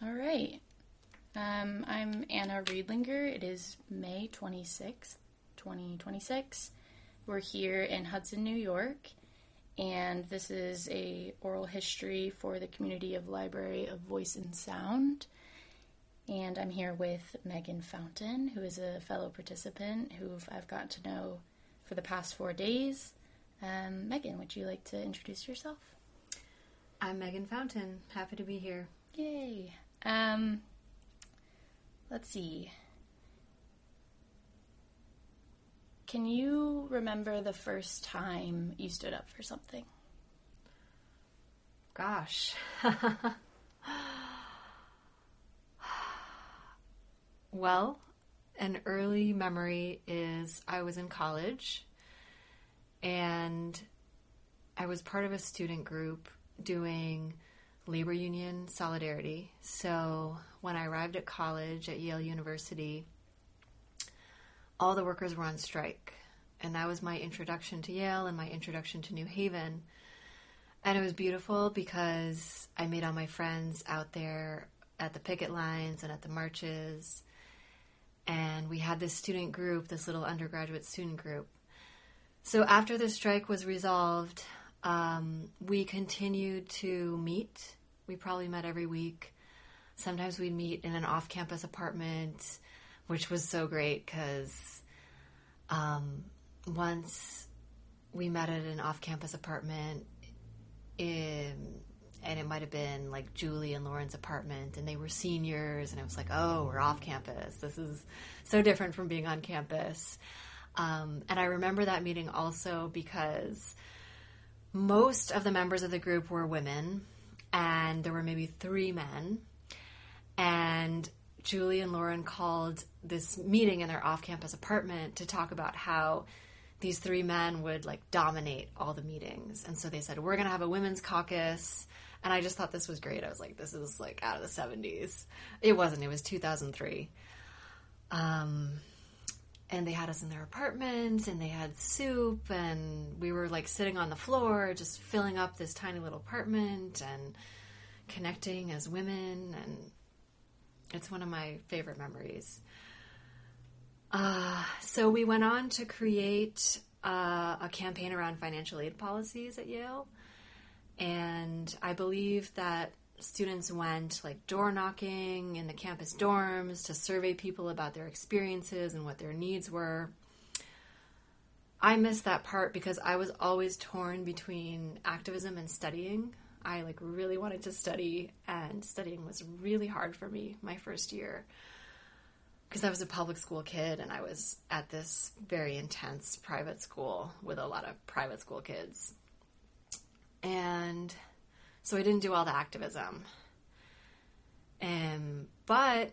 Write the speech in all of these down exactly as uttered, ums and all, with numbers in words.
All right. Um, I'm Anna Riedlinger. It is May twenty-sixth, twenty twenty-six. We're here in Hudson, New York, and this is a oral history for the community of Library of Voice and Sound. And I'm here with Megan Fountain, who is a fellow participant who I've got to know for the past four days. Um, Megan, would you like to introduce yourself? I'm Megan Fountain. Happy to be here. Yay. Um, let's see. Can you remember the first time you stood up for something? Gosh. Well, an early memory is I was in college and I was part of a student group doing labor union solidarity. So when I arrived at college at Yale University, all the workers were on strike. And that was my introduction to Yale and my introduction to New Haven. And it was beautiful because I made all my friends out there at the picket lines and at the marches. And we had this student group, this little undergraduate student group. So after the strike was resolved, um, we continued to meet. We probably met every week. Sometimes we'd meet in an off-campus apartment, which was so great because um, once we met at an off-campus apartment, in, and it might have been like Julie and Lauren's apartment, and they were seniors, and it was like, oh, we're off campus. This is so different from being on campus. Um, and I remember that meeting also because most of the members of the group were women, and there were maybe three men. And Julie and Lauren called this meeting in their off-campus apartment to talk about how these three men would like dominate all the meetings. And so they said, we're going to have a women's caucus. And I just thought this was great. I was like, this is like out of the seventies. It wasn't. It was two thousand three. Um, and they had us in their apartment, and they had soup, and we were like sitting on the floor, just filling up this tiny little apartment and connecting as women. And it's one of my favorite memories. Uh, so we went on to create uh, a campaign around financial aid policies at Yale. And I believe that students went like door knocking in the campus dorms to survey people about their experiences and what their needs were. I missed that part because I was always torn between activism and studying. I like really wanted to study, and studying was really hard for me my first year because I was a public school kid and I was at this very intense private school with a lot of private school kids. And so I didn't do all the activism. Um, but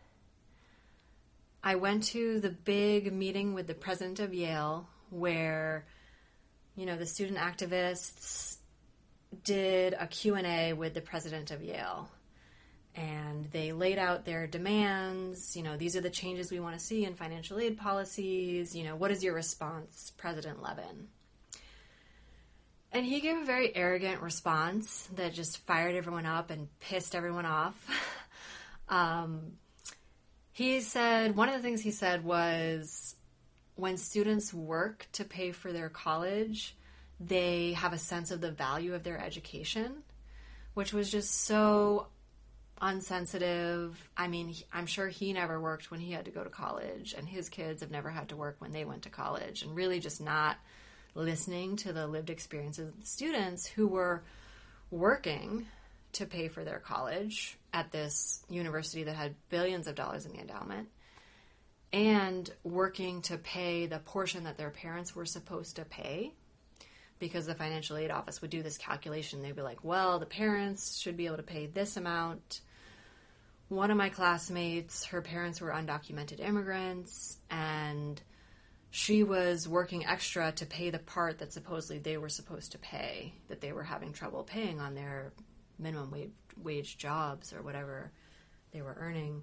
I went to the big meeting with the president of Yale where, you know, the student activists did a Q and A with the president of Yale. And they laid out their demands. You know, these are the changes we want to see in financial aid policies. You know, what is your response, President Levin? And he gave a very arrogant response that just fired everyone up and pissed everyone off. um, he said, one of the things he said was, when students work to pay for their college, they have a sense of the value of their education, which was just so unsensitive. I mean, I'm sure he never worked when he had to go to college, and his kids have never had to work when they went to college, and really just not listening to the lived experiences of the students who were working to pay for their college at this university that had billions of dollars in the endowment, and working to pay the portion that their parents were supposed to pay, because the financial aid office would do this calculation. They'd be like, well, the parents should be able to pay this amount. One of my classmates, her parents were undocumented immigrants, and she was working extra to pay the part that supposedly they were supposed to pay, that they were having trouble paying on their minimum wage, wage jobs or whatever they were earning.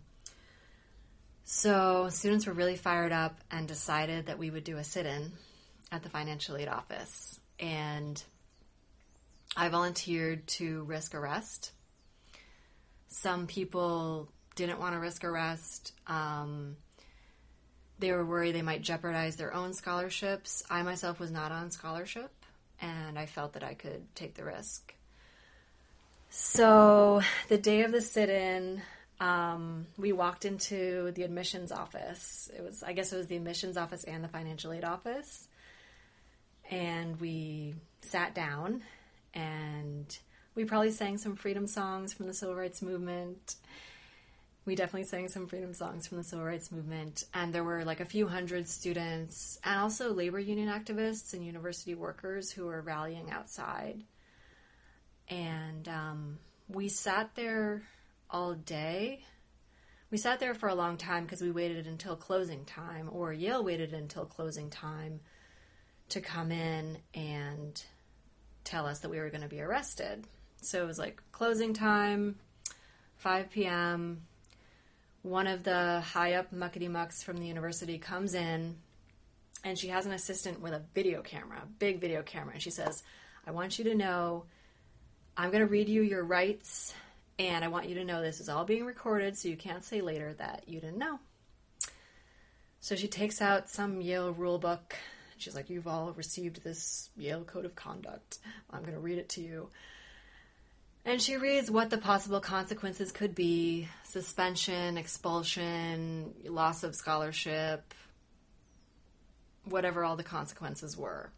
So students were really fired up and decided that we would do a sit-in at the financial aid office. And I volunteered to risk arrest Some people didn't want to risk arrest. Um, they were worried they might jeopardize their own scholarships. I myself was not on scholarship, and I felt that I could take the risk. So the day of the sit-in, um, we walked into the admissions office. It was, I guess it was the admissions office and the financial aid office. And we sat down, and we probably sang some freedom songs from the Civil Rights Movement. We definitely sang some freedom songs from the Civil Rights Movement. And there were like a few hundred students and also labor union activists and university workers who were rallying outside. And um, we sat there all day. We sat there for a long time because we waited until closing time, or Yale waited until closing time to come in and tell us that we were going to be arrested. So it was like closing time, five p.m. One of the high-up muckety-mucks from the university comes in, and she has an assistant with a video camera, a big video camera, and she says, I want you to know, I'm going to read you your rights, and I want you to know this is all being recorded so you can't say later that you didn't know. So she takes out some Yale rule book. She's like, you've all received this Yale Code of Conduct. I'm going to read it to you. And she reads what the possible consequences could be: suspension, expulsion, loss of scholarship, whatever all the consequences were.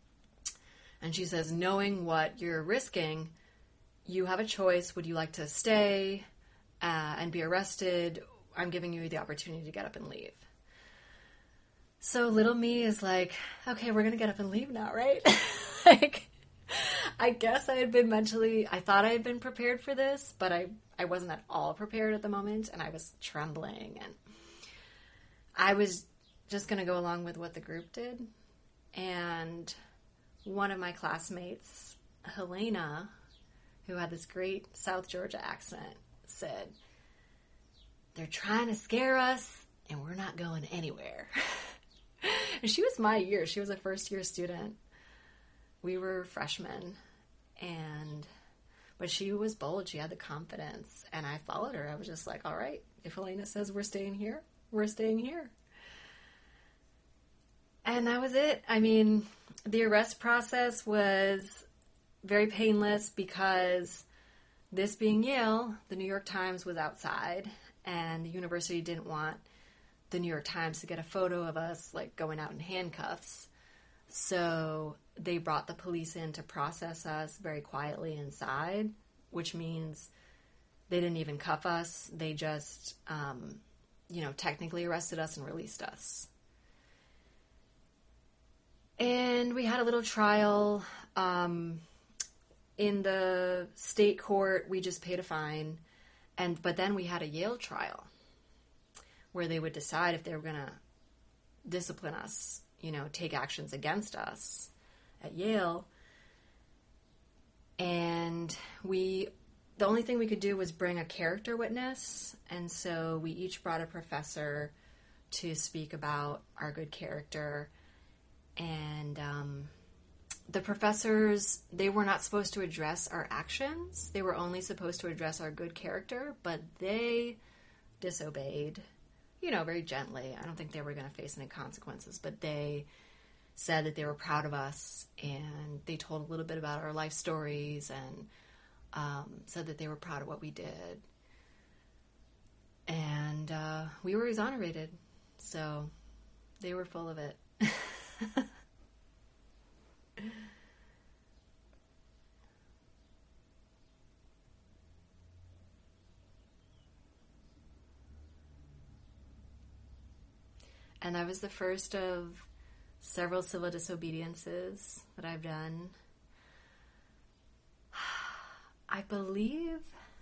And she says, knowing what you're risking, you have a choice. Would you like to stay uh, and be arrested? I'm giving you the opportunity to get up and leave. So little me is like, okay, we're going to get up and leave now, right? Like, I guess I had been mentally, I thought I had been prepared for this, but I, I wasn't at all prepared at the moment, and I was trembling, and I was just going to go along with what the group did. And one of my classmates, Helena, who had this great South Georgia accent, said, they're trying to scare us, and we're not going anywhere. And she was my year. She was a first-year student. We were freshmen, and but she was bold. She had the confidence, and I followed her. I was just like, all right, if Helena says we're staying here, we're staying here. And that was it. I mean, the arrest process was very painless because this being Yale, the New York Times was outside, and the university didn't want the New York Times to get a photo of us like going out in handcuffs. So they brought the police in to process us very quietly inside, which means they didn't even cuff us. They just, um, you know, technically arrested us and released us. And we had a little trial. Um, in the state court, we just paid a fine. And but then we had a Yale trial where they would decide if they were going to discipline us, you know, take actions against us at Yale. And we, the only thing we could do was bring a character witness. And so we each brought a professor to speak about our good character. And um, the professors, they were not supposed to address our actions. They were only supposed to address our good character, but they disobeyed, you know, very gently. I don't think they were going to face any consequences, but they said that they were proud of us, and they told a little bit about our life stories, and um, said that they were proud of what we did. And uh, we were exonerated, so they were full of it. And that was the first of several civil disobediences that I've done. I believe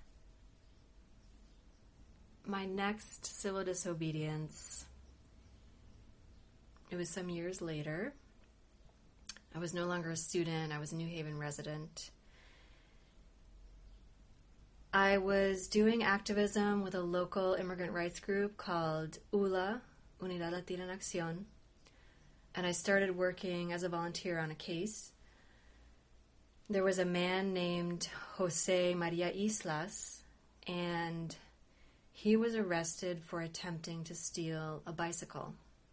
my next civil disobedience, it was some years later. I was no longer a student. I was a New Haven resident. I was doing activism with a local immigrant rights group called U L A, Unidad Latina en Acción, and I started working as a volunteer on a case. There was a man named Jose Maria Islas, and he was arrested for attempting to steal a bicycle.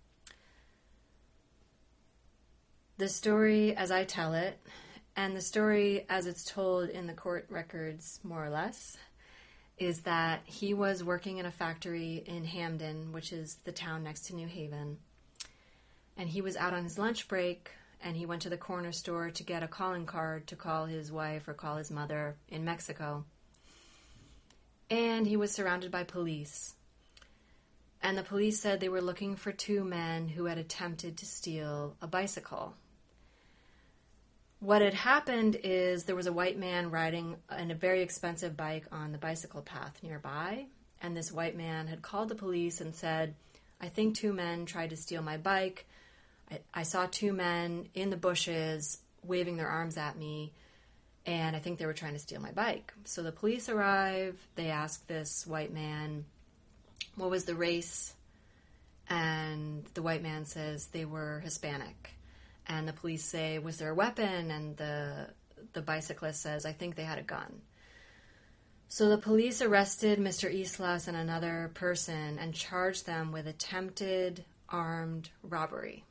The story as I tell it, and the story as it's told in the court records, more or less, is that he was working in a factory in Hamden, which is the town next to New Haven, and he was out on his lunch break, and he went to the corner store to get a calling card to call his wife or call his mother in Mexico. And he was surrounded by police. And the police said they were looking for two men who had attempted to steal a bicycle. What had happened is there was a white man riding in a very expensive bike on the bicycle path nearby, and this white man had called the police and said, I think two men tried to steal my bike. I, I saw two men in the bushes waving their arms at me, and I think they were trying to steal my bike. So the police arrive, they ask this white man, what was the race? And the white man says they were Hispanic. And the police say, was there a weapon? And the the bicyclist says, I think they had a gun. So the police arrested Mister Islas and another person and charged them with attempted armed robbery.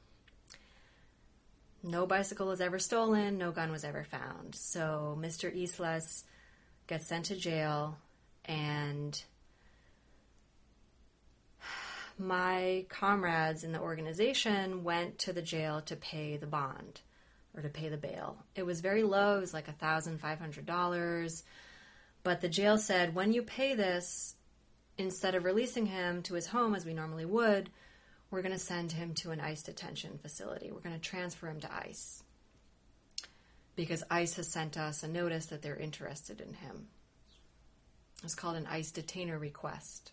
No bicycle was ever stolen, no gun was ever found. So Mister Islas gets sent to jail, and my comrades in the organization went to the jail to pay the bond, or to pay the bail. It was very low, it was like one thousand five hundred dollars, but the jail said, when you pay this, instead of releasing him to his home as we normally would, we're going to send him to an ICE detention facility. We're going to transfer him to ICE, because ICE has sent us a notice that they're interested in him. It's called an ICE detainer request.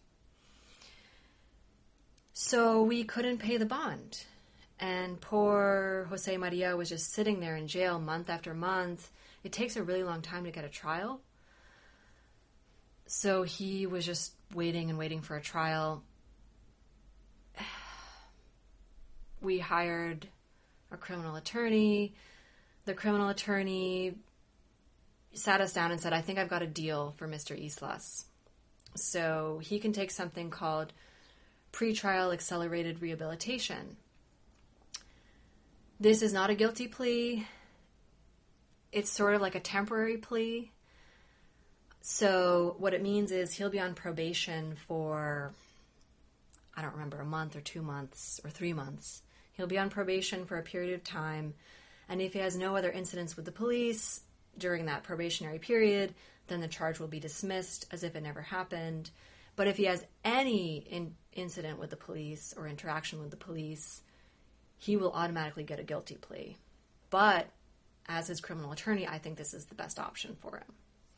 So we couldn't pay the bond. And poor Jose Maria was just sitting there in jail month after month. It takes a really long time to get a trial. So he was just waiting and waiting for a trial. We hired a criminal attorney. The criminal attorney sat us down and said, I think I've got a deal for Mister Islas. So he can take something called pretrial accelerated rehabilitation. This is not a guilty plea. It's sort of like a temporary plea. So what it means is he'll be on probation for, I don't remember, a month or two months or three months. He'll be on probation for a period of time. And if he has no other incidents with the police during that probationary period, then the charge will be dismissed as if it never happened. But if he has any in, incident with the police or interaction with the police, he will automatically get a guilty plea. But as his criminal attorney, I think this is the best option for him.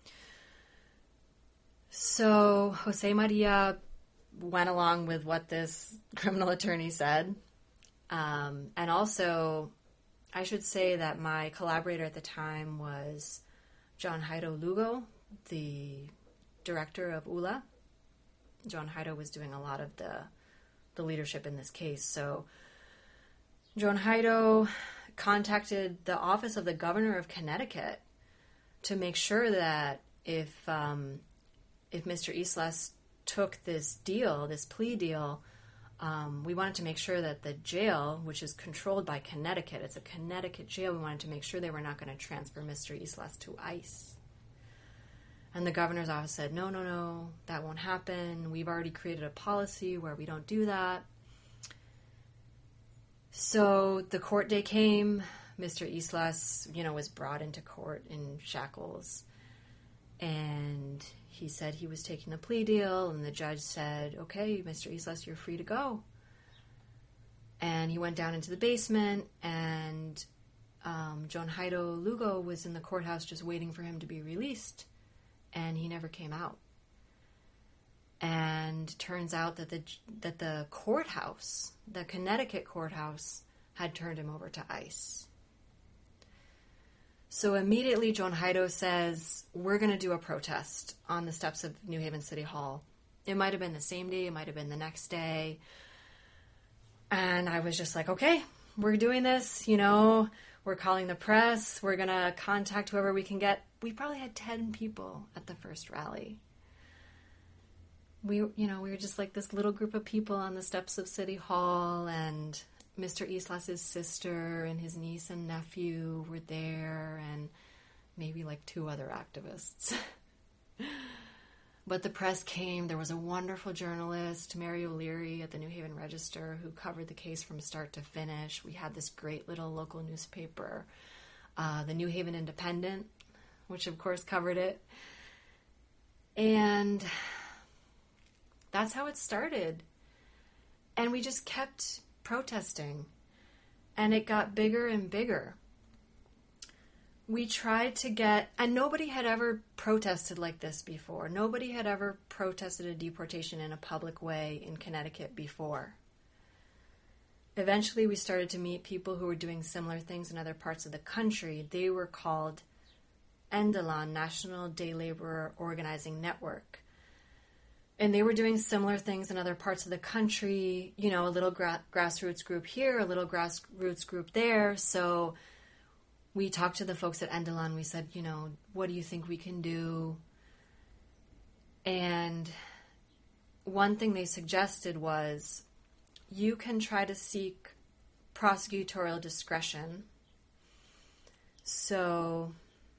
So Jose Maria went along with what this criminal attorney said. Um, and also, I should say that my collaborator at the time was John Jairo Lugo, the director of U L A. John Jairo was doing a lot of the the leadership in this case. So John Jairo contacted the office of the governor of Connecticut to make sure that if um, if Mister Islas took this deal, this plea deal, um, we wanted to make sure that the jail, which is controlled by Connecticut, it's a Connecticut jail, we wanted to make sure they were not going to transfer Mister Islas to ICE. And the governor's office said, no, no, no, that won't happen. We've already created a policy where we don't do that. So the court day came. Mister Islas, you know, was brought into court in shackles. And he said he was taking the plea deal. And the judge said, okay, Mister Islas, you're free to go. And he went down into the basement. And um, John Jairo Lugo was in the courthouse just waiting for him to be released. And he never came out. And turns out that the that the courthouse, the Connecticut courthouse, had turned him over to ICE. So immediately John Jairo says, we're going to do a protest on the steps of New Haven City Hall. It might have been the same day, it might have been the next day. And I was just like, okay, we're doing this, you know, we're calling the press, we're going to contact whoever we can get. We probably had ten people at the first rally. we, you know, we were just like this little group of people on the steps of City Hall, and Mister Islas's sister and his niece and nephew were there, and maybe like two other activists. But the press came. There was a wonderful journalist, Mary O'Leary, at the New Haven Register, who covered the case from start to finish. We had this great little local newspaper, uh, the New Haven Independent, which of course covered it. And that's how it started. And we just kept protesting. And it got bigger and bigger. We tried to get, and nobody had ever protested like this before. Nobody had ever protested a deportation in a public way in Connecticut before. Eventually, we started to meet people who were doing similar things in other parts of the country. They were called NDALAN, National Day Laborer Organizing Network. And they were doing similar things in other parts of the country, you know, a little gra- grassroots group here, a little grassroots group there. So we talked to the folks at NDALAN. We said, you know, what do you think we can do? And one thing they suggested was, you can try to seek prosecutorial discretion. So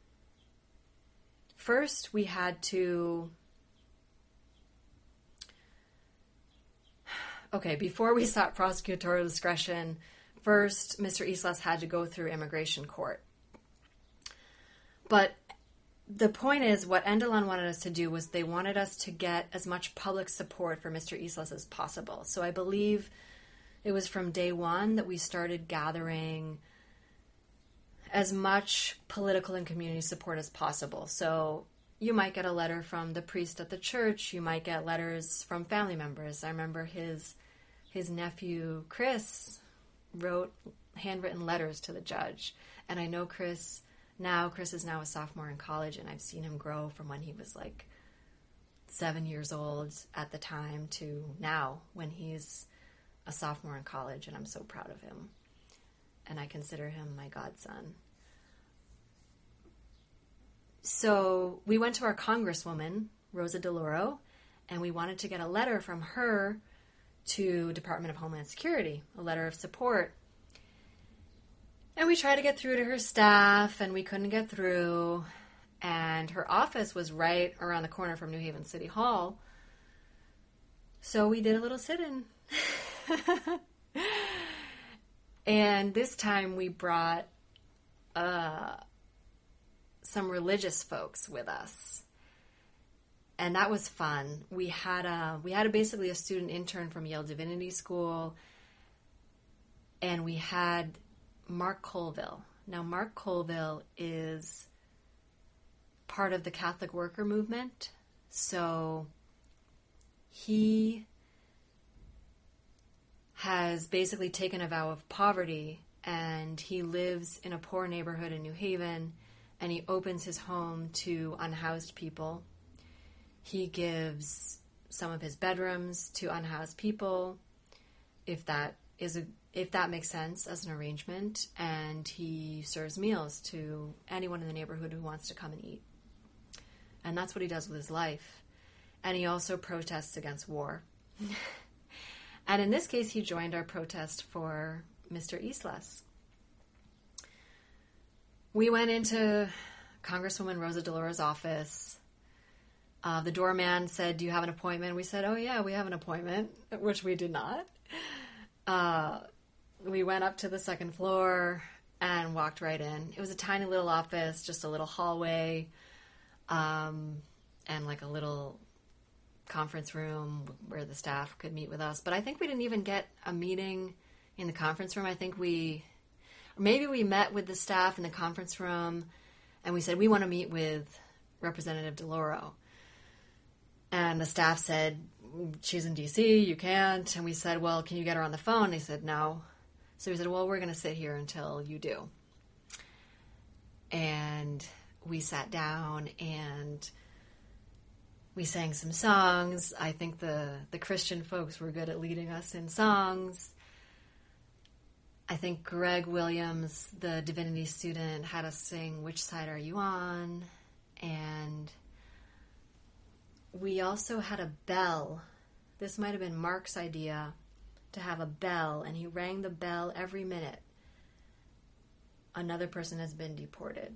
first we had to, okay, before we sought prosecutorial discretion, first Mister Islas had to go through immigration court. But the point is, what NDALAN wanted us to do was they wanted us to get as much public support for Mister Islas as possible. So I believe it was from day one that we started gathering as much political and community support as possible. So you might get a letter from the priest at the church. You might get letters from family members. I remember his his nephew, Chris, wrote handwritten letters to the judge. And I know Chris now, Chris is now a sophomore in college, and I've seen him grow from when he was like seven years old at the time to now when he's a sophomore in college, and I'm so proud of him. And I consider him my godson. So we went to our congresswoman, Rosa DeLauro, and we wanted to get a letter from her to Department of Homeland Security, a letter of support. And we tried to get through to her staff, and we couldn't get through. And her office was right around the corner from New Haven City Hall. So we did a little sit-in. And this time we brought uh, some religious folks with us. And that was fun. We had a, we had a, basically a student intern from Yale Divinity School. And we had Mark Colville. Now, Mark Colville is part of the Catholic worker movement. So he has basically taken a vow of poverty, and he lives in a poor neighborhood in New Haven, and he opens his home to unhoused people. He gives some of his bedrooms to unhoused people, if that is a if that makes sense as an arrangement, and he serves meals to anyone in the neighborhood who wants to come and eat. And that's what he does with his life. And he also protests against war. And in this case, he joined our protest for Mister Islas. We went into Congresswoman Rosa DeLauro's office. Uh, the doorman said, "Do you have an appointment?" We said, "Oh yeah, we have an appointment," which we did not. Uh, we went up to the second floor and walked right in. It was a tiny little office, just a little hallway, um, and like a little conference room where the staff could meet with us. But I think we didn't even get a meeting in the conference room. I think we, or maybe we met with the staff in the conference room, and we said, "We want to meet with Representative DeLauro." And the staff said, "She's in D C, you can't." And we said, "Well, can you get her on the phone?" They said, "No." So we said, "Well, we're going to sit here until you do." And we sat down and we sang some songs. I think the, the Christian folks were good at leading us in songs. I think Greg Williams, the divinity student, had us sing "Which Side Are You On?" And we also had a bell. This might have been Mark's idea, to have a bell, and he rang the bell every minute. Another person has been deported.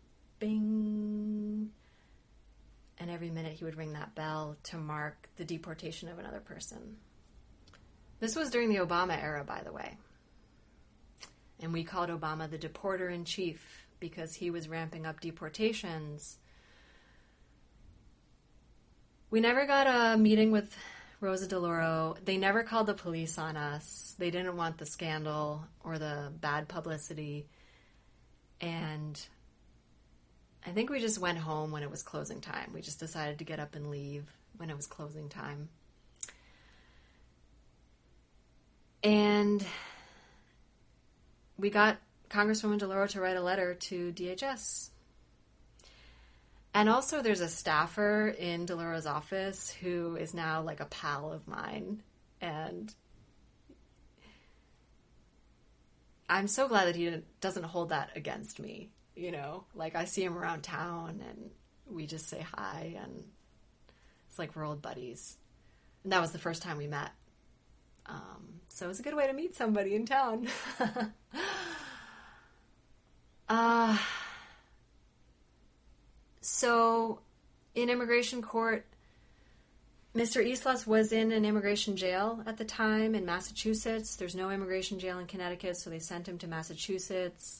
Bing! And every minute he would ring that bell to mark the deportation of another person. This was during the Obama era, by the way. And we called Obama the deporter-in-chief because he was ramping up deportations. We never got a meeting with Rosa DeLauro. They never called the police on us. They didn't want the scandal or the bad publicity. And I think we just went home when it was closing time. We just decided to get up and leave when it was closing time. And we got Congresswoman DeLauro to write a letter to D H S. And also there's a staffer in DeLauro's office who is now like a pal of mine. And I'm so glad that he doesn't hold that against me. You know, like I see him around town and we just say hi and it's like we're old buddies. And that was the first time we met. Um, so it was a good way to meet somebody in town. uh, so in immigration court, Mister Islas was in an immigration jail at the time in Massachusetts. There's no immigration jail in Connecticut, so they sent him to Massachusetts.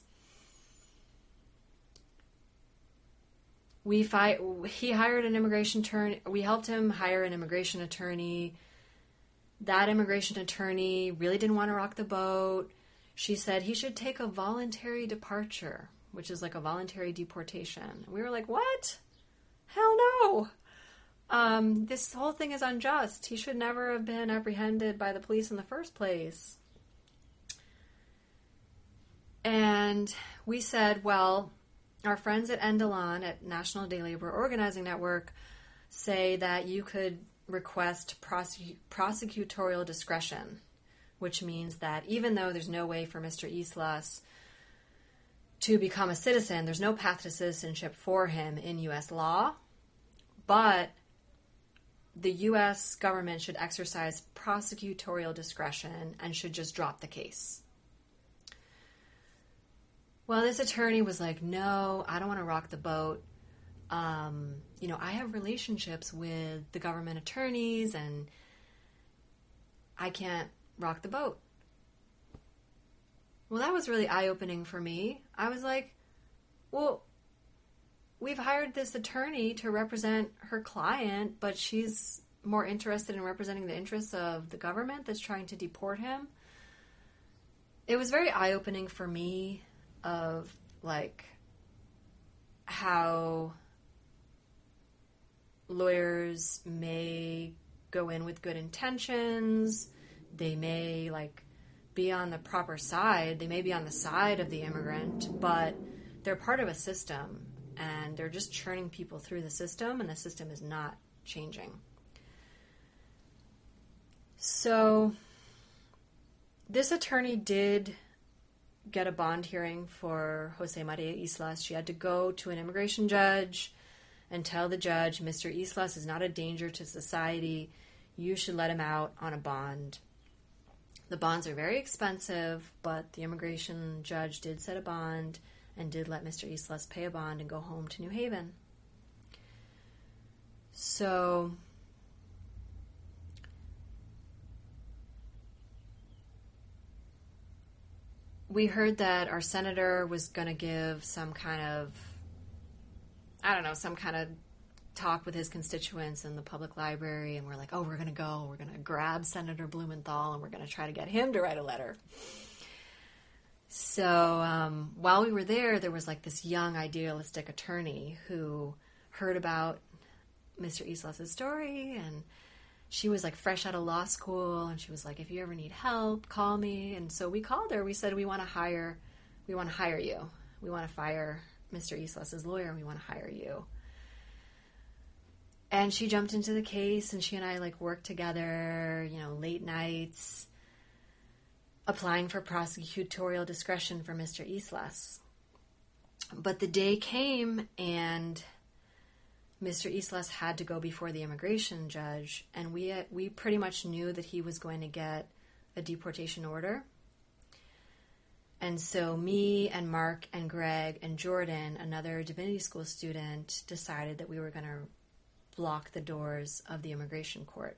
We fi- he hired an immigration attorney. We helped him hire an immigration attorney. That immigration attorney really didn't want to rock the boat. She said he should take a voluntary departure, which is like a voluntary deportation. We were like, what? Hell no. Um, this whole thing is unjust. He should never have been apprehended by the police in the first place. And we said, well, our friends at Endelon at National Day Labor Organizing Network say that you could request prosec- prosecutorial discretion, which means that even though there's no way for Mister Islas to become a citizen, there's no path to citizenship for him in U S law, but the U S government should exercise prosecutorial discretion and should just drop the case. Well, this attorney was like, no, I don't want to rock the boat. Um, you know, I have relationships with the government attorneys and I can't rock the boat. Well, that was really eye-opening for me. I was like, well, we've hired this attorney to represent her client, but she's more interested in representing the interests of the government that's trying to deport him. It was very eye-opening for me of, like, how lawyers may go in with good intentions. They may, like, be on the proper side. They may be on the side of the immigrant, but they're part of a system, and they're just churning people through the system, and the system is not changing. So this attorney did get a bond hearing for Jose Maria Islas. She had to go to an immigration judge and tell the judge, Mister Islas is not a danger to society. You should let him out on a bond. The bonds are very expensive, but the immigration judge did set a bond and did let Mister Islas pay a bond and go home to New Haven. So we heard that our senator was going to give some kind of, I don't know, some kind of talk with his constituents in the public library, and we're like, oh, we're going to go. We're going to grab Senator Blumenthal, and we're going to try to get him to write a letter. So um, while we were there, there was like this young, idealistic attorney who heard about Mister Islas' story, and she was like fresh out of law school, and she was like, if you ever need help, call me. And so we called her. We said, we want to hire, we want to hire you. We want to fire Mister Islas' lawyer. We want to hire you. And she jumped into the case, and she and I like worked together, you know, late nights, applying for prosecutorial discretion for Mister Islas. But the day came, and Mister Islas had to go before the immigration judge, and we we pretty much knew that he was going to get a deportation order. And so me and Mark and Greg and Jordan, another divinity school student, decided that we were going to block the doors of the immigration court.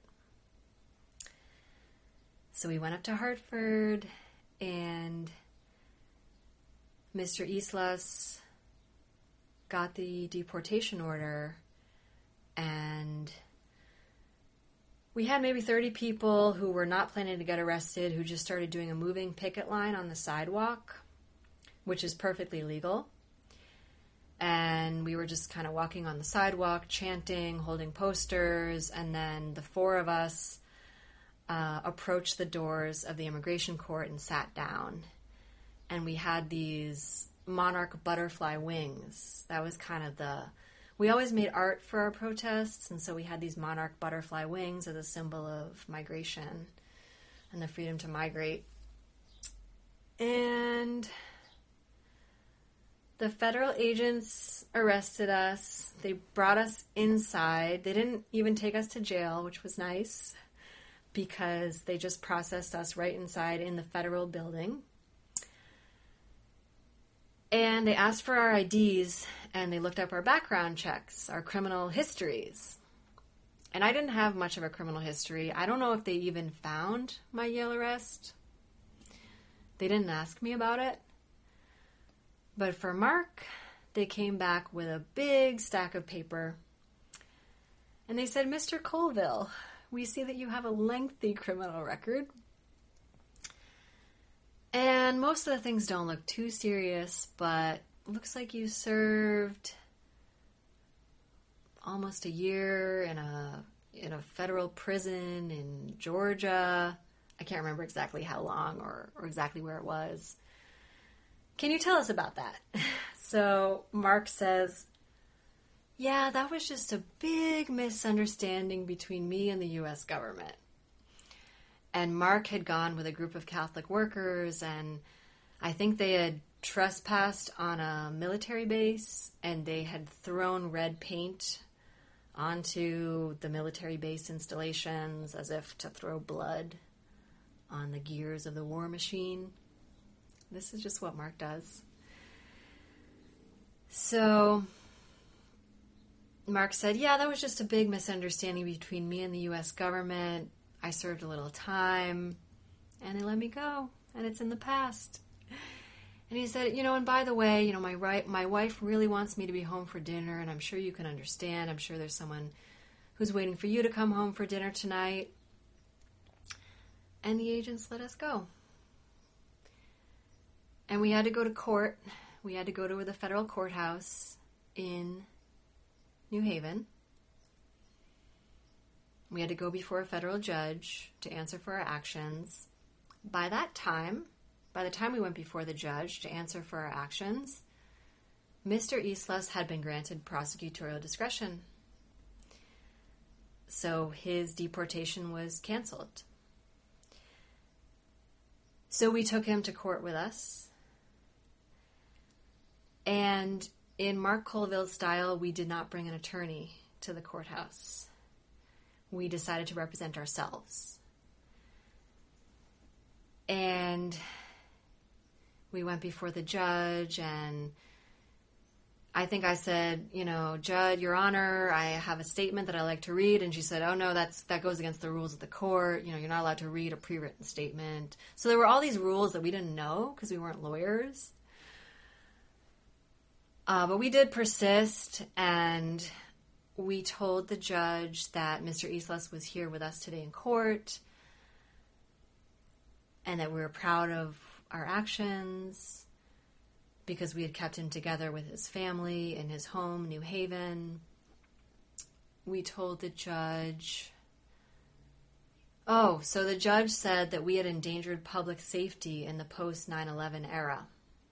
So we went up to Hartford, and Mister Islas got the deportation order, and we had maybe thirty people who were not planning to get arrested, who just started doing a moving picket line on the sidewalk, which is perfectly legal. And we were just kind of walking on the sidewalk, chanting, holding posters, and then the four of us uh, approached the doors of the immigration court and sat down. And we had these monarch butterfly wings. That was kind of the... We always made art for our protests, and so we had these monarch butterfly wings as a symbol of migration and the freedom to migrate. And the federal agents arrested us. They brought us inside. They didn't even take us to jail, which was nice, because they just processed us right inside in the federal building. And they asked for our I Ds, and they looked up our background checks, our criminal histories. And I didn't have much of a criminal history. I don't know if they even found my Yale arrest. They didn't ask me about it. But for Mark, they came back with a big stack of paper. And they said, Mister Colville, we see that you have a lengthy criminal record. And most of the things don't look too serious, but it looks like you served almost a year in a in a federal prison in Georgia. I can't remember exactly how long or, or exactly where it was. Can you tell us about that? So Mark says, yeah, that was just a big misunderstanding between me and the U S government. And Mark had gone with a group of Catholic workers, and I think they had trespassed on a military base, and they had thrown red paint onto the military base installations as if to throw blood on the gears of the war machine. This is just what Mark does. So Mark said, yeah, that was just a big misunderstanding between me and the U S government. I served a little time, and they let me go, and it's in the past. And he said, you know, and by the way, you know, my right, my wife really wants me to be home for dinner, and I'm sure you can understand. I'm sure there's someone who's waiting for you to come home for dinner tonight. And the agents let us go. And we had to go to court. We had to go to the federal courthouse in New Haven. We had to go before a federal judge to answer for our actions. By that time, by the time we went before the judge to answer for our actions, Mister Islas had been granted prosecutorial discretion. So his deportation was canceled. So we took him to court with us. And in Mark Colville's style, we did not bring an attorney to the courthouse. We decided to represent ourselves. And we went before the judge, and I think I said, you know, Judge, Your Honor, I have a statement that I like to read. And she said, oh, no, that's that goes against the rules of the court. You know, you're not allowed to read a pre-written statement. So there were all these rules that we didn't know because we weren't lawyers. Uh, but we did persist, and we told the judge that Mister Islas was here with us today in court, and that we were proud of our actions because we had kept him together with his family in his home, New Haven. We told the judge... Oh, so the judge said that we had endangered public safety in the post nine eleven era.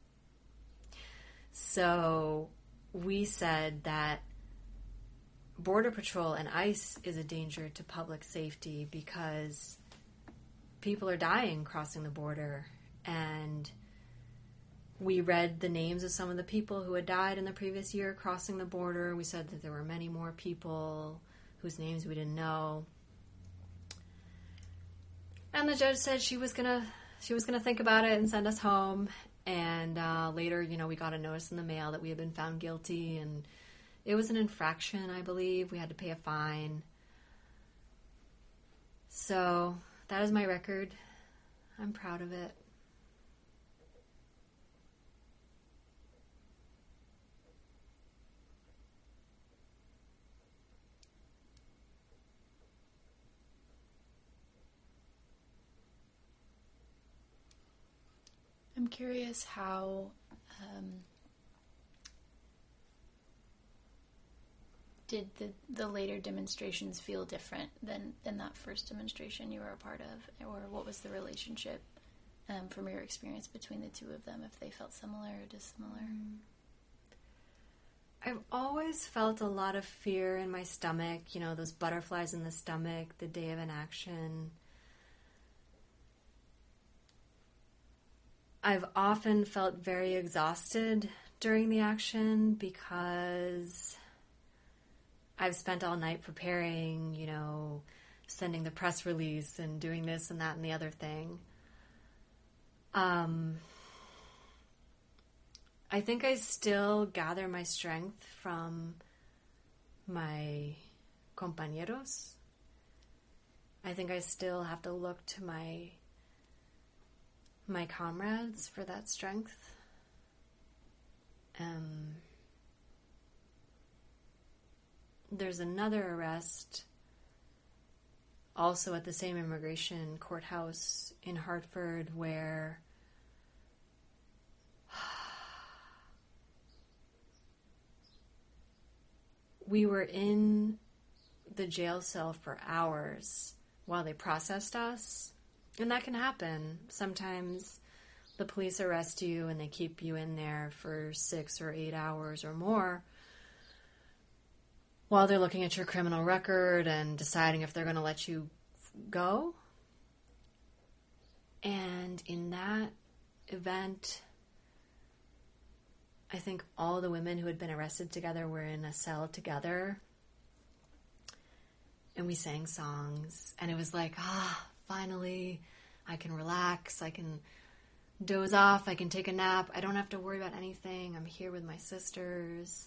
So we said that Border Patrol and ICE is a danger to public safety because people are dying crossing the border, and we read the names of some of the people who had died in the previous year crossing the border. We said that there were many more people whose names we didn't know. And the judge said she was gonna she was gonna think about it and send us home. And uh, later, you know, we got a notice in the mail that we had been found guilty, and it was an infraction, I believe. We had to pay a fine. So that is my record. I'm proud of it. I'm curious how um, did the, the later demonstrations feel different than, than that first demonstration you were a part of? Or what was the relationship um, from your experience between the two of them, if they felt similar or dissimilar? I've always felt a lot of fear in my stomach, you know, those butterflies in the stomach, the day of an action. I've often felt very exhausted during the action because I've spent all night preparing, you know, sending the press release and doing this and that and the other thing. Um, I think I still gather my strength from my compañeros. I think I still have to look to my my comrades for that strength. Um, there's another arrest also at the same immigration courthouse in Hartford where we were in the jail cell for hours while they processed us. And that can happen. Sometimes the police arrest you and they keep you in there for six or eight hours or more while they're looking at your criminal record and deciding if they're going to let you go. And in that event, I think all the women who had been arrested together were in a cell together. And we sang songs. And it was like, ah, finally, I can relax, I can doze off, I can take a nap, I don't have to worry about anything, I'm here with my sisters.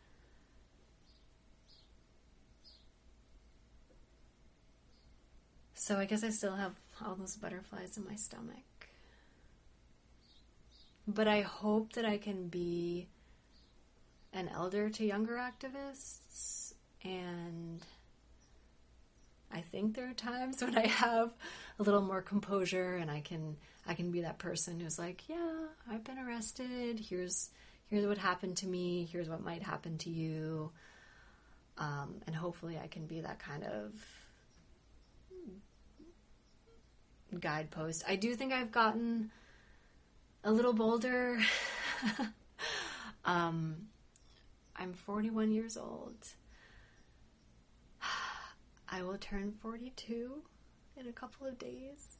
So I guess I still have all those butterflies in my stomach. But I hope that I can be an elder to younger activists, and I think there are times when I have a little more composure and I can I can be that person who's like, yeah, I've been arrested. Here's here's what happened to me. Here's what might happen to you. Um, and hopefully I can be that kind of guidepost. I do think I've gotten a little bolder. um, I'm forty-one years old. I will turn forty-two in a couple of days.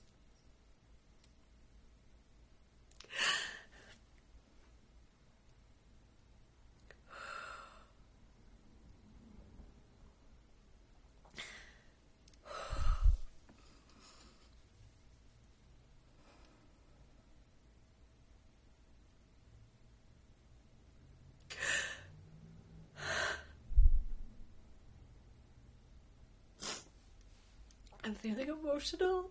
I'm feeling emotional.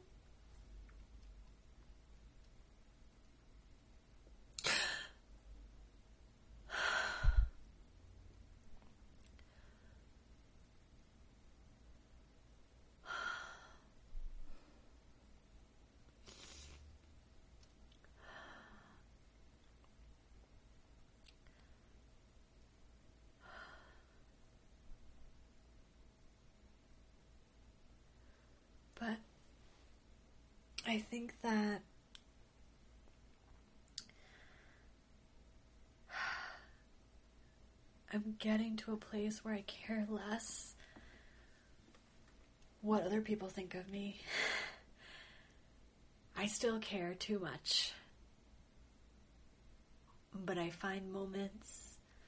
But I think that I'm getting to a place where I care less what other people think of me. I still care too much. but I find moments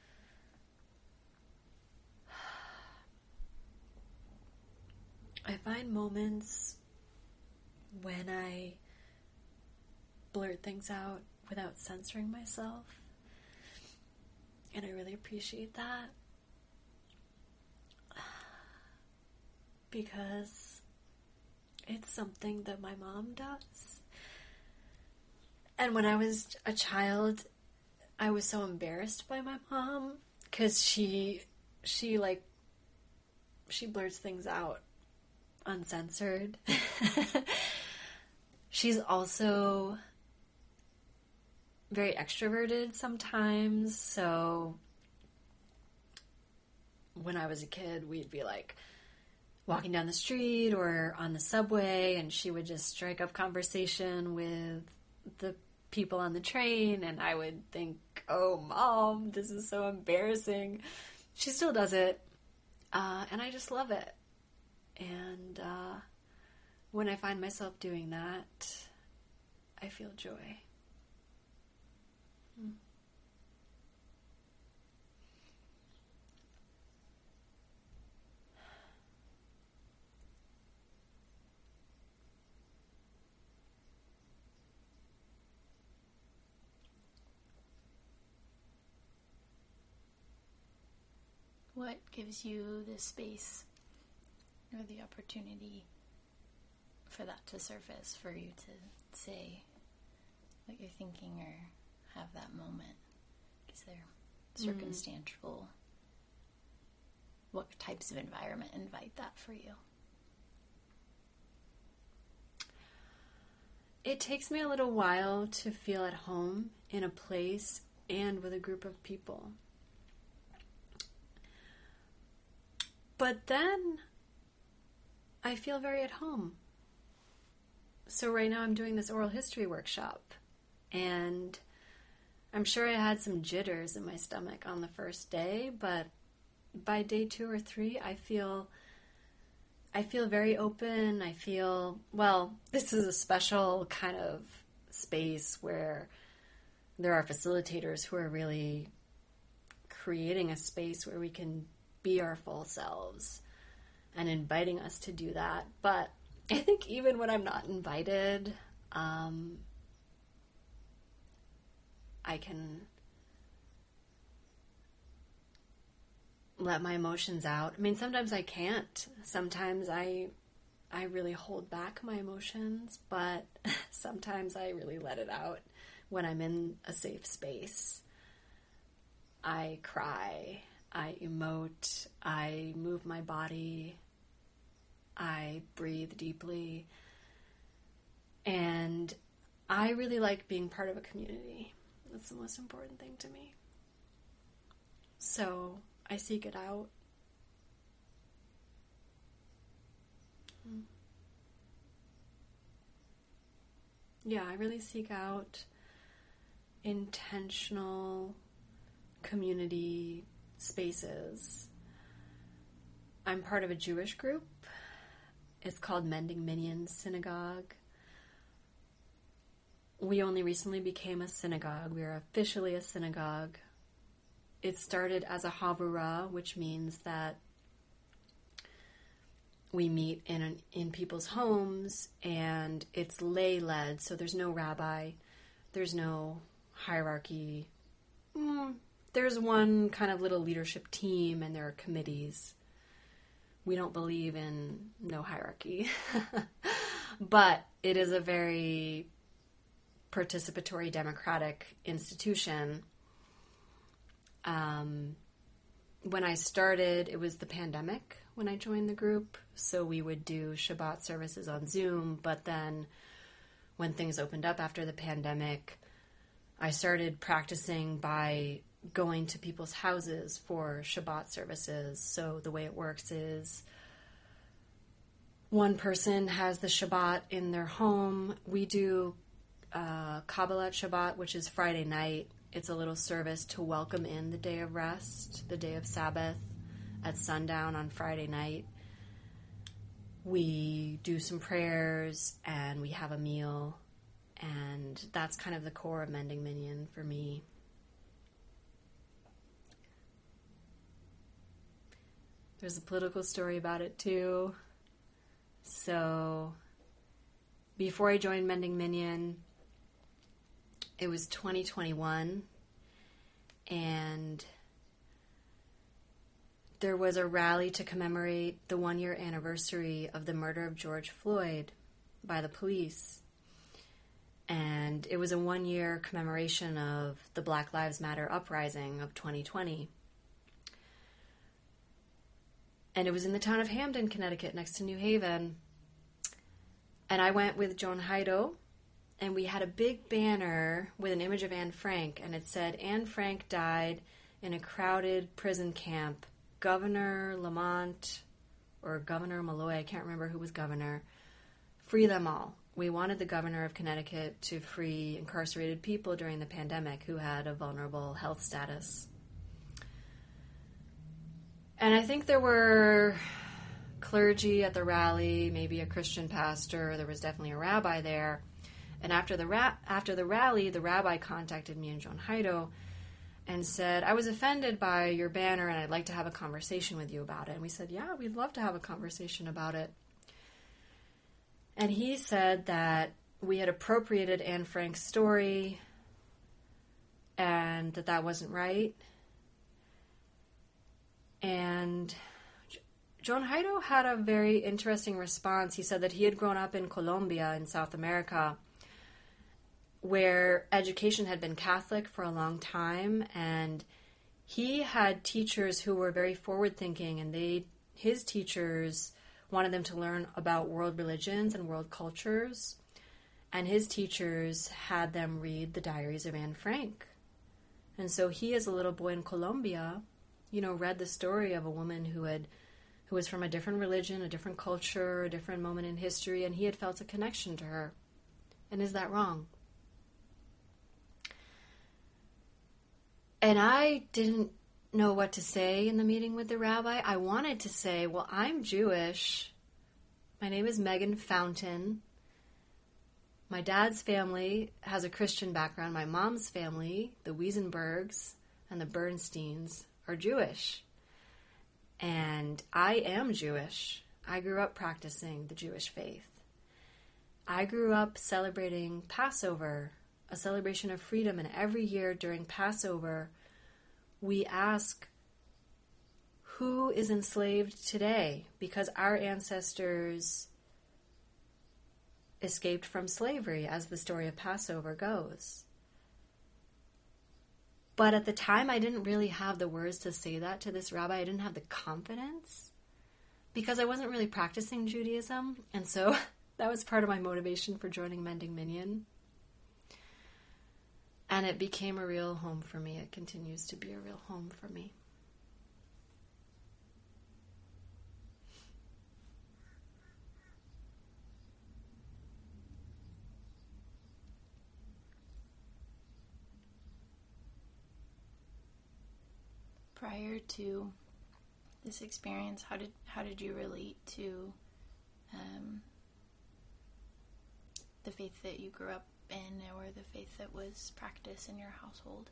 I find moments when I blurt things out without censoring myself, and I really appreciate that, because it's something that my mom does. And when I was a child, I was so embarrassed by my mom, because she, she like, she blurts things out uncensored. She's also very extroverted sometimes, so when I was a kid, we'd be like walking down the street or on the subway, and she would just strike up conversation with the people on the train, and I would think, oh, Mom, this is so embarrassing. She still does it, uh, and I just love it. And uh, when I find myself doing that, I feel joy. Hmm. What gives you the space or the opportunity for that to surface, for you to say what you're thinking or have that moment? Is there circumstantial? Mm. What types of environment invite that for you? It takes me a little while to feel at home in a place and with a group of people. But then I feel very at home. So right now I'm doing this oral history workshop, and I'm sure I had some jitters in my stomach on the first day, but by day two or three, I feel I feel very open. I feel, well, this is a special kind of space where there are facilitators who are really creating a space where we can be our full selves and inviting us to do that. But I think even when I'm not invited, um, I can let my emotions out. I mean, sometimes I can't. Sometimes I I really hold back my emotions, but sometimes I really let it out when I'm in a safe space. I cry, I emote, I move my body, I breathe deeply, and I really like being part of a community. That's the most important thing to me. So I seek it out. Yeah, I really seek out intentional community spaces. I'm part of a Jewish group. It's called Mending Minions Synagogue. We only recently became a synagogue. We are officially a synagogue. It started as a havurah, which means that we meet in an, in people's homes, and it's lay-led, so there's no rabbi, there's no hierarchy. Mm, there's one kind of little leadership team, and there are committees. We don't believe in no hierarchy, but it is a very participatory, democratic institution. Um, when I started, it was the pandemic when I joined the group, so we would do Shabbat services on Zoom, but then when things opened up after the pandemic, I started practicing by going to people's houses for Shabbat services. So the way it works is one person has the Shabbat in their home. We do uh, Kabbalat Shabbat, which is Friday night. It's a little service to welcome in the day of rest, the day of Sabbath, at sundown on Friday night. We do some prayers and we have a meal, and that's kind of the core of Mending Minyan for me. There's a political story about it too. So before I joined Mending Minion, it was twenty twenty-one, and there was a rally to commemorate the one-year anniversary of the murder of George Floyd by the police. And it was a one-year commemoration of the Black Lives Matter uprising of twenty twenty. And it was in the town of Hamden, Connecticut, next to New Haven. And I went with Joan Heido, and we had a big banner with an image of Anne Frank, and it said, "Anne Frank died in a crowded prison camp. Governor Lamont, or Governor Malloy, I can't remember who was governor, free them all." We wanted the governor of Connecticut to free incarcerated people during the pandemic who had a vulnerable health status. And I think there were clergy at the rally, maybe a Christian pastor. There was definitely a rabbi there. And after the ra- after the rally, the rabbi contacted me and Joan Heido and said, "I was offended by your banner and I'd like to have a conversation with you about it." And we said, "Yeah, we'd love to have a conversation about it." And he said that we had appropriated Anne Frank's story and that that wasn't right. And Joan Heido had a very interesting response. He said that he had grown up in Colombia in South America, where education had been Catholic for a long time, and he had teachers who were very forward-thinking, and they, his teachers wanted them to learn about world religions and world cultures, and his teachers had them read the diaries of Anne Frank. And so he, as a little boy in Colombia, you know, read the story of a woman who had who was from a different religion, a different culture, a different moment in history, and he had felt a connection to her. And is that wrong? And I didn't know what to say in the meeting with the rabbi. I wanted to say, well, I'm Jewish. My name is Megan Fountain. My dad's family has a Christian background. My mom's family, the Wiesenbergs and the Bernsteins, are Jewish. And I am Jewish. I grew up practicing the Jewish faith. I grew up celebrating Passover, a celebration of freedom, and every year during Passover, we ask, who is enslaved today? Because our ancestors escaped from slavery, as the story of Passover goes. But at the time, I didn't really have the words to say that to this rabbi. I didn't have the confidence because I wasn't really practicing Judaism. And so that was part of my motivation for joining Mending Minion. And it became a real home for me. It continues to be a real home for me. Prior to this experience, how did how did you relate to um, the faith that you grew up in, or the faith that was practiced in your household?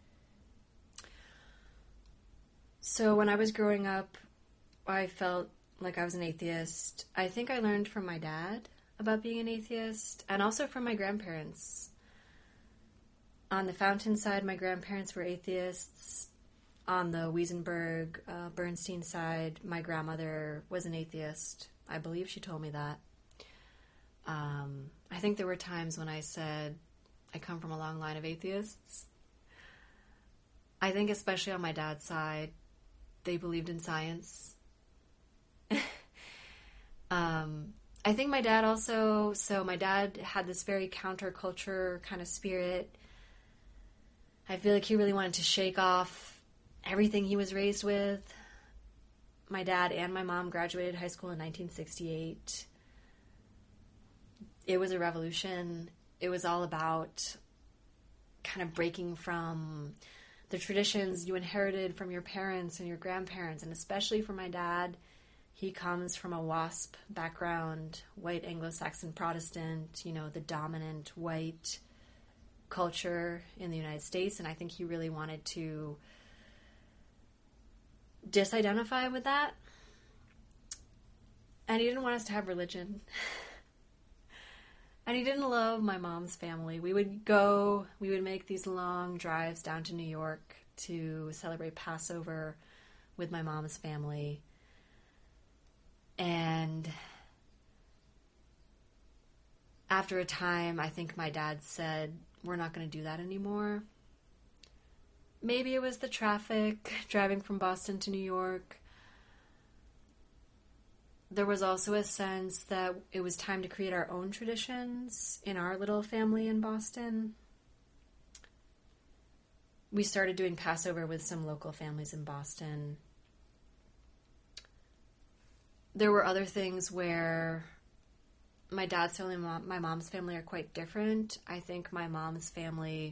So when I was growing up, I felt like I was an atheist. I think I learned from my dad about being an atheist, and also from my grandparents. On the Fountain side, my grandparents were atheists. On the Wiesenberg, uh, Bernstein side, my grandmother was an atheist. I believe she told me that. Um, I think there were times when I said, I come from a long line of atheists. I think especially on my dad's side, they believed in science. um, I think my dad also, so my dad had this very counterculture kind of spirit. I feel like he really wanted to shake off everything he was raised with. My dad and my mom graduated high school in nineteen sixty-eight. It was a revolution. It was all about kind of breaking from the traditions you inherited from your parents and your grandparents, and especially for my dad. He comes from a WASP background, white Anglo-Saxon Protestant, you know, the dominant white culture in the United States, and I think he really wanted to disidentify with that. And he didn't want us to have religion. And he didn't love my mom's family. We would go, we would make these long drives down to New York to celebrate Passover with my mom's family. And after a time, I think my dad said, we're not going to do that anymore. Maybe it was the traffic, driving from Boston to New York. There was also a sense that it was time to create our own traditions in our little family in Boston. We started doing Passover with some local families in Boston. There were other things where my dad's family and mom, my mom's family are quite different. I think my mom's family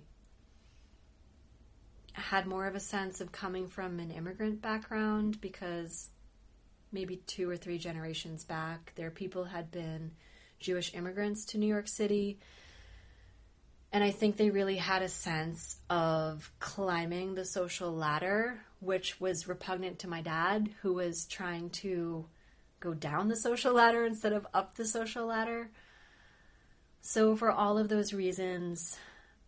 had more of a sense of coming from an immigrant background because maybe two or three generations back, their people had been Jewish immigrants to New York City. And I think they really had a sense of climbing the social ladder, which was repugnant to my dad, who was trying to go down the social ladder instead of up the social ladder. So for all of those reasons,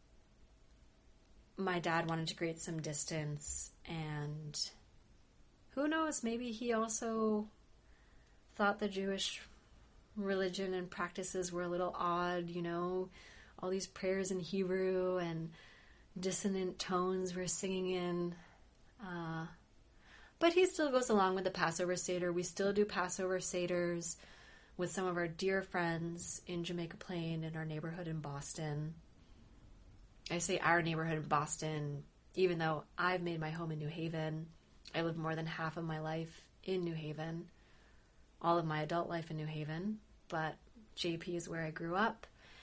my dad wanted to create some distance, and who knows, maybe he also thought the Jewish religion and practices were a little odd, you know, all these prayers in Hebrew and dissonant tones we're singing in. Uh, but he still goes along with the Passover Seder. We still do Passover Seders with some of our dear friends in Jamaica Plain in our neighborhood in Boston. I say our neighborhood in Boston, even though I've made my home in New Haven. I lived more than half of my life in New Haven, all of my adult life in New Haven, but J P is where I grew up.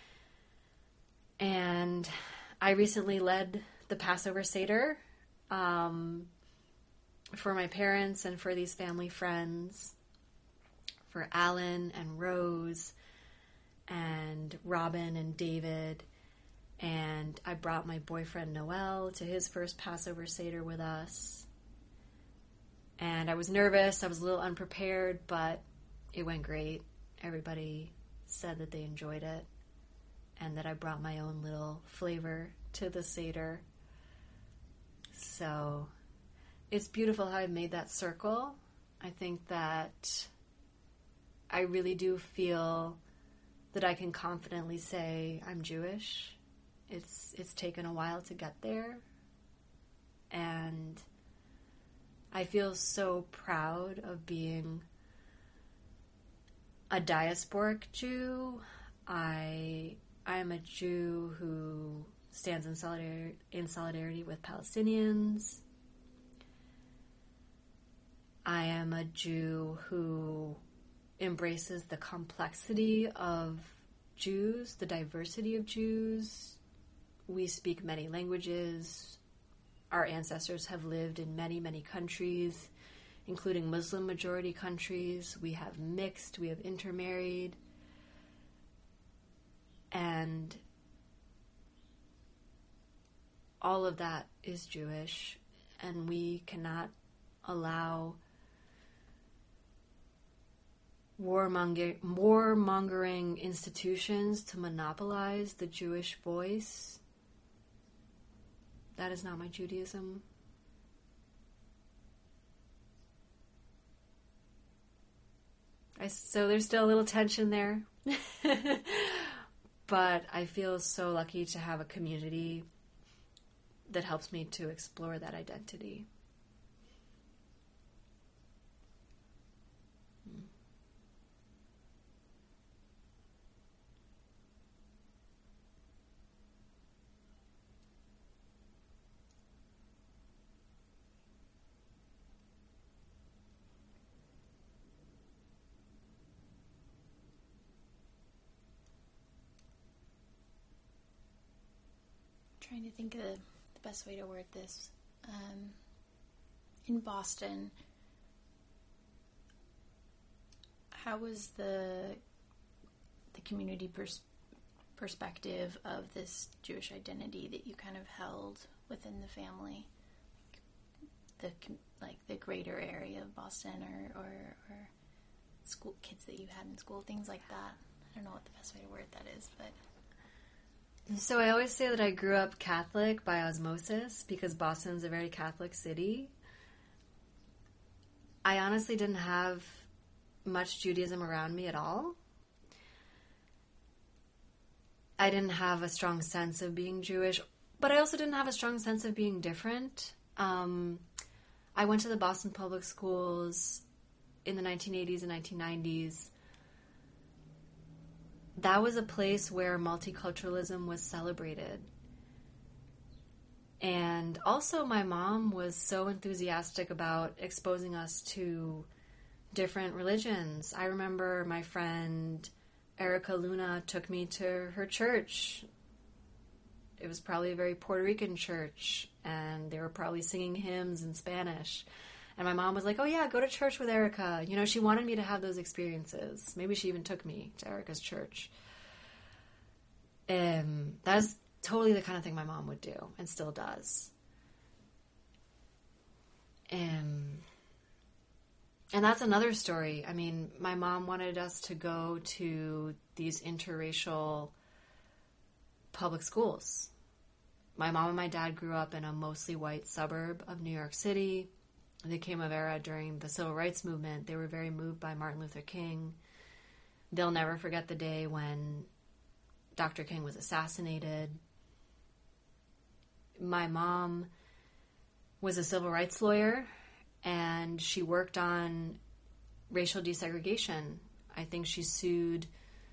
And I recently led the Passover Seder um, for my parents and for these family friends, for Alan and Rose and Robin and David. And I brought my boyfriend Noel to his first Passover Seder with us. And I was nervous, I was a little unprepared, but it went great. Everybody said that they enjoyed it and that I brought my own little flavor to the Seder. So it's beautiful how I made that circle. I think that I really do feel that I can confidently say I'm Jewish. It's it's taken a while to get there. And I feel so proud of being a diasporic Jew. I I am a Jew who stands in solidarity, in solidarity with Palestinians. I am a Jew who embraces the complexity of Jews, the diversity of Jews. We speak many languages. Our ancestors have lived in many, many countries, including Muslim majority countries. We have mixed, we have intermarried. And all of that is Jewish, and we cannot allow warmonger, warmongering institutions to monopolize the Jewish voice. That is not my Judaism. I, so there's still a little tension there. But I feel so lucky to have a community that helps me to explore that identity. Trying to think of the, the best way to word this. Um, in Boston, how was the the community pers- perspective of this Jewish identity that you kind of held within the family, the like the greater area of Boston, or or, or school kids that you had in school, things like that. I don't know what the best way to word that is, but... So I always say that I grew up Catholic by osmosis because Boston's a very Catholic city. I honestly didn't have much Judaism around me at all. I didn't have a strong sense of being Jewish, but I also didn't have a strong sense of being different. Um, I went to the Boston public schools in the nineteen eighties and nineteen nineties. That was a place where multiculturalism was celebrated. And also my mom was so enthusiastic about exposing us to different religions. I remember my friend Erica Luna took me to her church. It was probably a very Puerto Rican church, and they were probably singing hymns in Spanish. And my mom was like, oh yeah, go to church with Erica. You know, she wanted me to have those experiences. Maybe she even took me to Erica's church. Um, that's totally the kind of thing my mom would do, and still does. Um, and that's another story. I mean, my mom wanted us to go to these interracial public schools. My mom and my dad grew up in a mostly white suburb of New York City. They came of era during the civil rights movement. They were very moved by Martin Luther King. They'll never forget the day when Doctor King was assassinated. My mom was a civil rights lawyer, and she worked on racial desegregation. I think she sued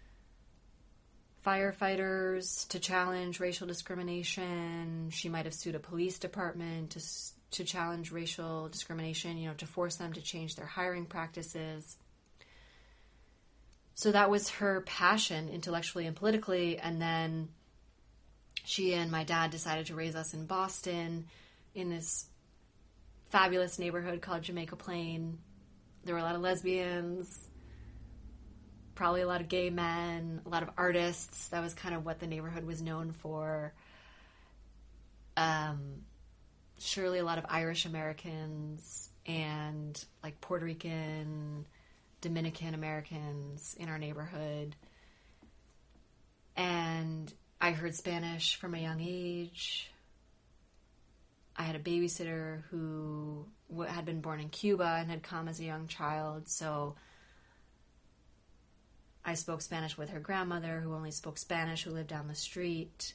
firefighters to challenge racial discrimination. She might have sued a police department to to challenge racial discrimination, you know, to force them to change their hiring practices. So that was her passion intellectually and politically. And then she and my dad decided to raise us in Boston in this fabulous neighborhood called Jamaica Plain. There were a lot of lesbians, probably a lot of gay men, a lot of artists. That was kind of what the neighborhood was known for. Um, surely a lot of Irish Americans and like Puerto Rican, Dominican Americans in our neighborhood. And I heard Spanish from a young age. I had a babysitter who had been born in Cuba and had come as a young child, so I spoke Spanish with her grandmother, who only spoke Spanish, who lived down the street.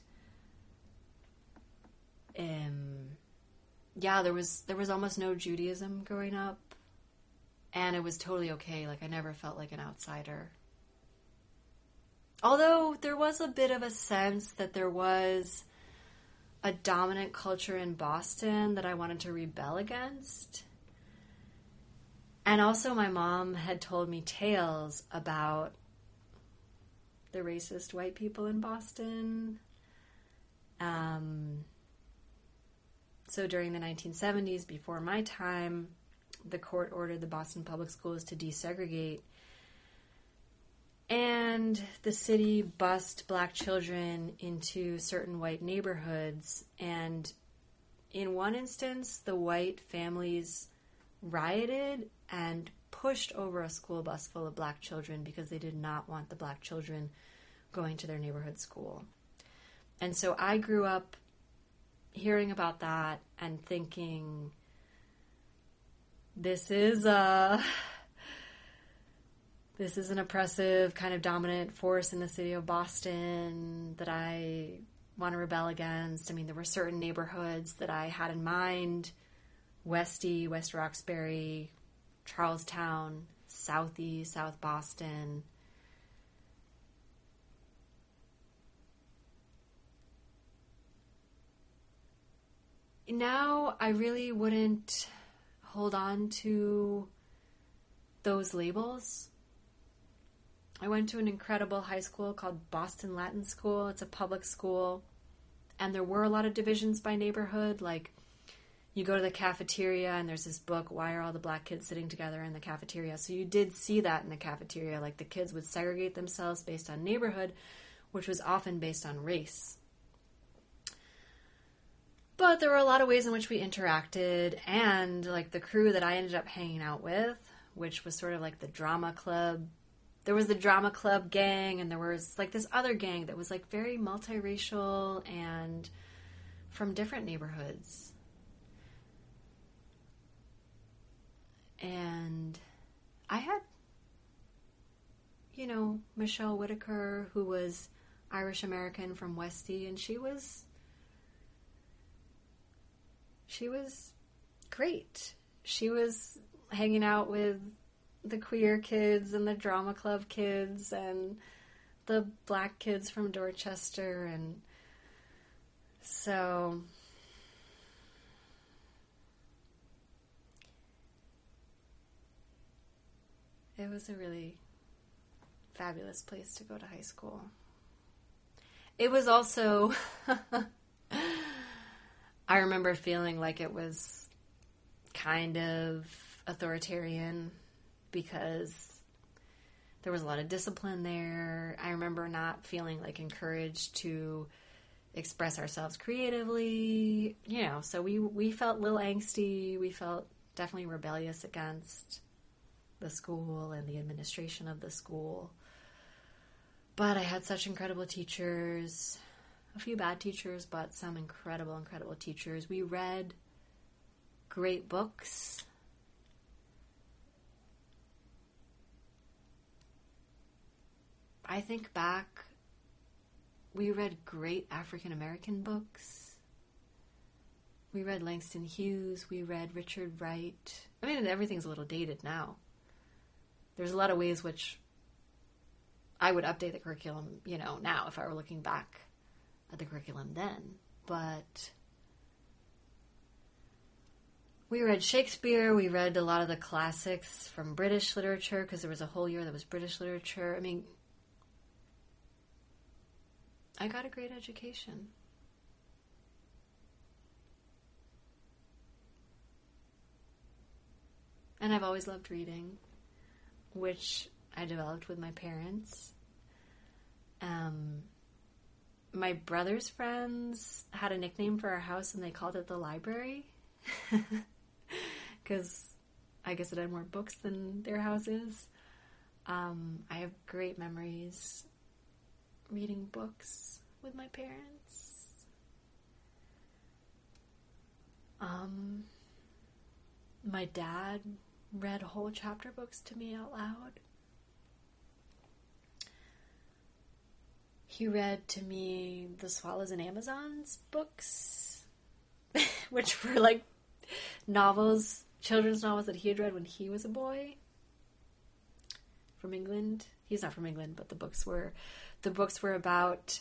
Um, yeah, there was there was almost no Judaism growing up, and it was totally okay. Like, I never felt like an outsider. Although there was a bit of a sense that there was a dominant culture in Boston that I wanted to rebel against. And also my mom had told me tales about the racist white people in Boston. Um, so during the nineteen seventies, before my time, the court ordered the Boston public schools to desegregate. And the city bused black children into certain white neighborhoods. And in one instance, the white families rioted and pushed over a school bus full of black children because they did not want the black children going to their neighborhood school. And so I grew up hearing about that and thinking, this is a... This is an oppressive, kind of dominant force in the city of Boston that I want to rebel against. I mean, there were certain neighborhoods that I had in mind. Westy, West Roxbury, Charlestown, Southie, South Boston. Now, I really wouldn't hold on to those labels. I went to an incredible high school called Boston Latin School. It's a public school. And there were a lot of divisions by neighborhood. Like, you go to the cafeteria and there's this book, Why Are All the Black Kids Sitting Together in the Cafeteria? So you did see that in the cafeteria. Like, the kids would segregate themselves based on neighborhood, which was often based on race. But there were a lot of ways in which we interacted. And, like, the crew that I ended up hanging out with which was sort of like the drama club. There was the drama club gang, and there was like this other gang that was like very multiracial and from different neighborhoods. And I had, you know, Michelle Whitaker, who was Irish American from Westy, and she was, she was great. She was hanging out with the queer kids and the drama club kids and the black kids from Dorchester, and so it was a really fabulous place to go to high school. It was also I remember feeling like it was kind of authoritarian because there was a lot of discipline there. I remember not feeling like encouraged to express ourselves creatively, you know, so we, we felt a little angsty. We felt definitely rebellious against the school and the administration of the school. But I had such incredible teachers, a few bad teachers, but some incredible, incredible teachers. We read great books. I think back, we read great African American books. We read Langston Hughes. We read Richard Wright. I mean, everything's a little dated now. There's a lot of ways which I would update the curriculum, you know, now if I were looking back at the curriculum then. But we read Shakespeare. We read a lot of the classics from British literature because there was a whole year that was British literature. I mean, I got a great education. And I've always loved reading, which I developed with my parents. Um, my brother's friends had a nickname for our house, and they called it the library. Because I guess it had more books than their house is. Um, I have great memories reading books with my parents. Um, my dad read whole chapter books to me out loud. He read to me the Swallows and Amazons books, which were like novels, children's novels that he had read when he was a boy from England. He's not from England, but the books were the books were about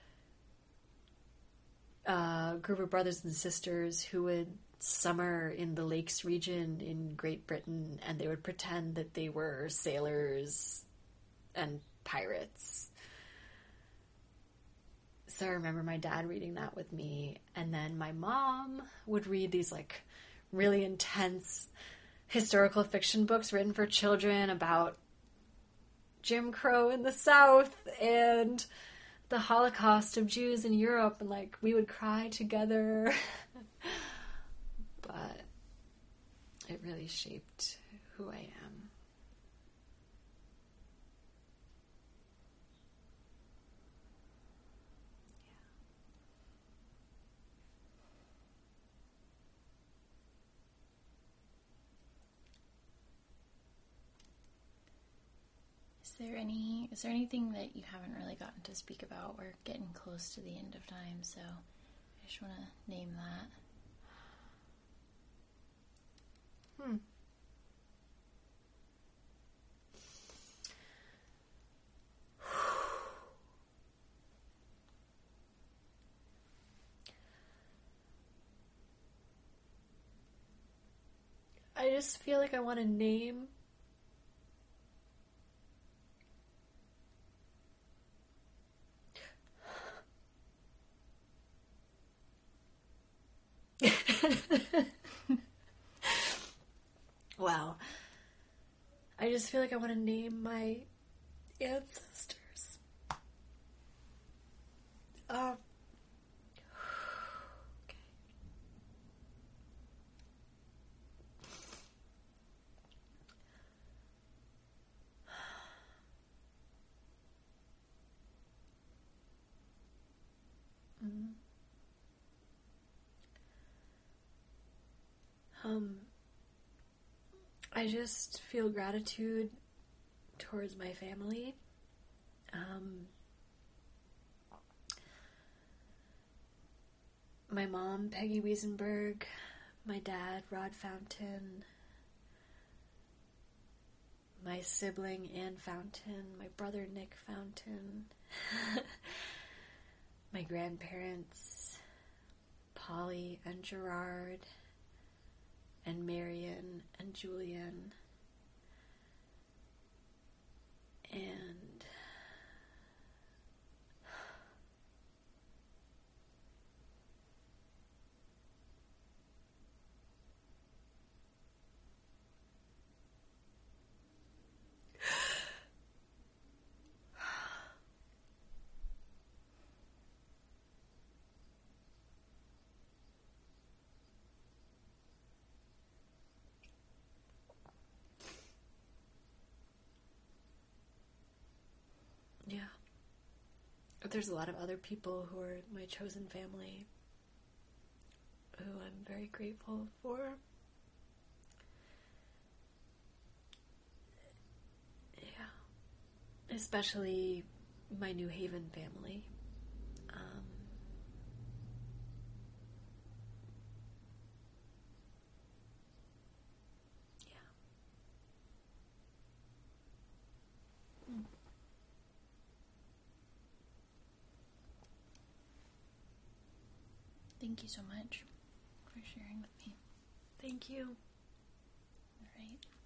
a group of brothers and sisters who would summer in the Lakes region in Great Britain, and they would pretend that they were sailors and pirates. So I remember my dad reading that with me, and then my mom would read these like really intense historical fiction books written for children about Jim Crow in the South and the Holocaust of Jews in Europe, and like we would cry together. But it really shaped who I am. Is there any, is there anything that you haven't really gotten to speak about? We're getting close to the end of time, so I just want to name that. Hmm. I just feel like I want to name Wow. I just feel like I want to name my ancestors. Um, okay. I just feel gratitude towards my family. Um, my mom, Peggy Wiesenberg, my dad, Rod Fountain, my sibling, Ann Fountain, my brother, Nick Fountain, my grandparents, Polly and Gerard, and Marion and Julian, and yeah. There's a lot of other people who are my chosen family who I'm very grateful for. Yeah. Especially my New Haven family. Um, yeah. Mm. Thank you so much for sharing with me. Thank you. All right.